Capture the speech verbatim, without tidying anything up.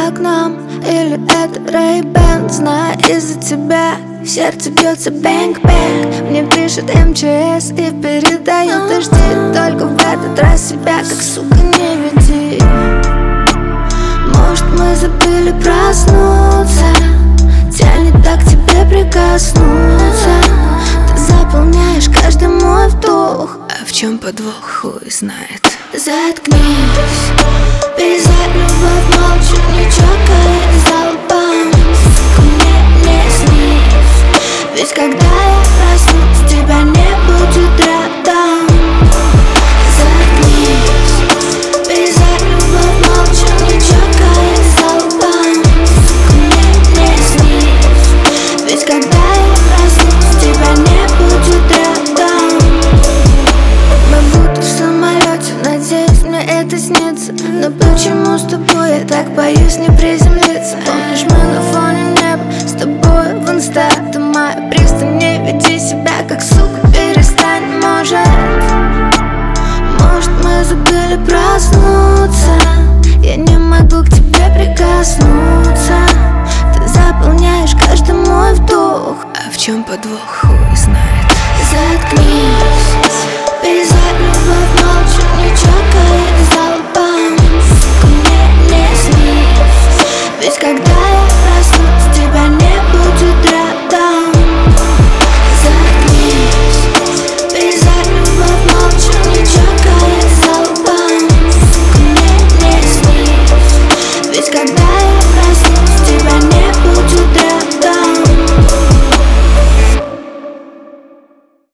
окном, или это Ray-Ban. Знаю, из-за тебя сердце бьется бэнг-бэнг. Мне пишет эм че эс и передает дожди. Только в этот раз себя как сука не веди. Может, мы забыли проснуться, тянет так к тебе прикоснуться. Ты заполняешь каждый мой вдох, а в чем подвох, хуй знает. Заткнись, перезать любовь молча, не чокаясь залпом. Сука, мне не снись, ведь когда я проснусь, тебя не будет рядом. Заткнись, перезать любовь молча, не чокаясь залпом. Сука, мне не снись, ведь когда я проснусь, тебя не будет рядом. Мы будто в самолете, надеюсь, мне это снится. Но почему с тобой я так боюсь не приземлиться? Помнишь, мы на фоне неба с тобой в инста. Ты моя пристань, не веди себя как сука, перестань. Может, может мы забыли проснуться. Я не могу к тебе прикоснуться. Ты заполняешь каждый мой вдох, а в чем подвох, хуй знает. Заткнись, перезать любовь молча, не чокаясь